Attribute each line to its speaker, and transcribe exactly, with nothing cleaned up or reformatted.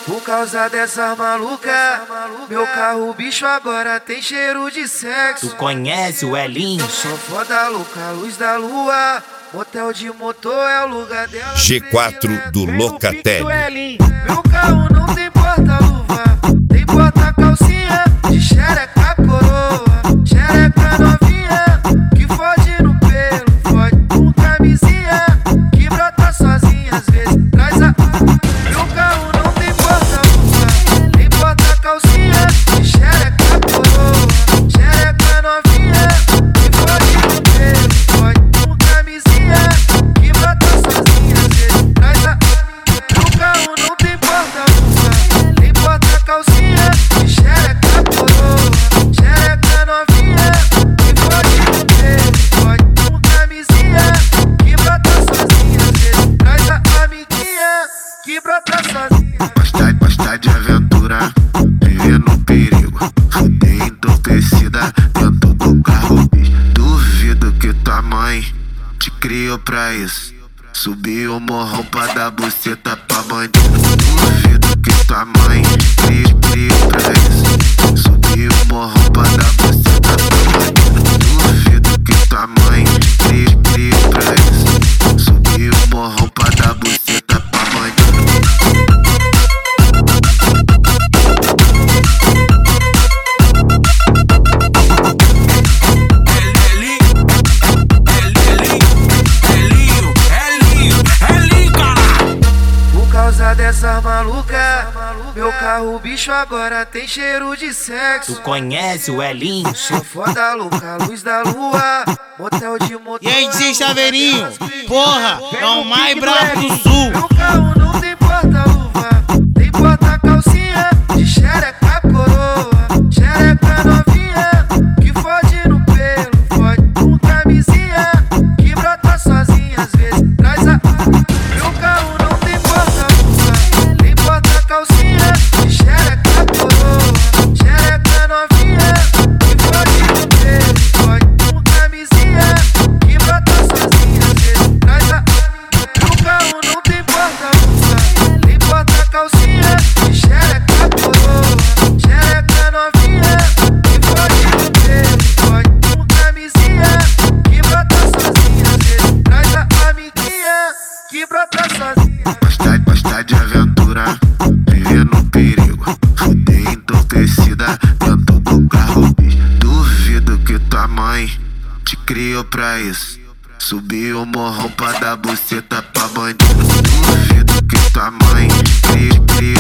Speaker 1: Por causa dessa maluca, meu carro bicho agora tem cheiro de sexo.
Speaker 2: Tu conhece o Elinho?
Speaker 1: Sou foda louca, luz da lua. Motel de motor é o lugar dela.
Speaker 3: G quatro do Locatelli.
Speaker 1: Meu carro não tem porta-luva, tem porta-calcinha de xereca coroa, xereca novinha que fode no pelo, fode com camisinha que brota sozinha às vezes traz a. Meu carro não tem porta-luva, tem porta-calcinha de xereca coroa, xereca novinha que fode no pelo, fode com camisinha que brota sozinha às vezes traz a. Meu carro não tem porta-luva, tem porta-calcinha de xereca coroa, xereca novinha que fode no pelo, fode com camisinha que brota sozinha às vezes traz a amiguinha que brota sozinha.
Speaker 4: Gosta, gosta de aventura, viver no perigo, fuder entorpecida dentro do carro. Duvido que tua mãe te criou pra isso, subir o morrão pra dar buceta pra bandido. Duvido que tua mãe te criou pra isso, subir o morrão pra dar buceta pra bandido. Duvido que tua mãe te criou pra isso, subir o morrão pra dar buceta pra bandido.
Speaker 1: Por causa dessa maluca, meu carro bicho agora tem cheiro de sexo.
Speaker 2: Tu conhece o Elinho?
Speaker 1: Sou foda louca, luz da lua. Motel de motor.
Speaker 5: E aí, D J Chaveirinho? Porra, é o mais brabo do sul.
Speaker 1: Meu carro não tem porta-luva, tem porta-calcinha de xereca coroa, xereca novinha que fode no pelo, fode com camisinha que brota sozinha às vezes traz a. Meu carro não tem porta-luva, tem porta-calcinha de xereca coroa, xereca novinha que fode no pelo, fode com camisinha que brota sozinha às vezes traz a. Meu carro não tem porta-luva, tem porta-calcinha de xereca coroa, xereca novinha que fode no pelo, fode com camisinha que brota sozinha às vezes traz a amiguinha que brota sozinha.
Speaker 4: Gosta, gosta de aventura, viver no perigo, fuder entorpecida dentro do carro. Duvido que tua mãe te criou pra isso, subir o morrão pra dar buceta pra bandido. Duvido que tua mãe te criou